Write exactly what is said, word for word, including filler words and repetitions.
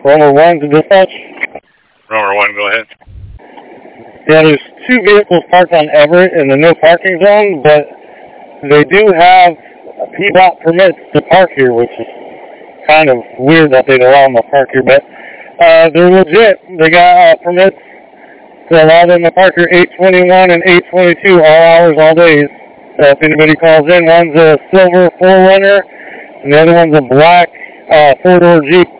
Romer one to dispatch. Romer one, go ahead. Yeah, there's two vehicles parked on Everett in the no parking zone, but they do have P D O T permits to park here, which is kind of weird that they'd allow them to park here, but uh, they're legit. They got uh, permits to allow them to park here eight twenty-one and eight twenty-two all hours, all days. Uh, if anybody calls in, one's a silver four runner, and the other one's a black uh, four-door Jeep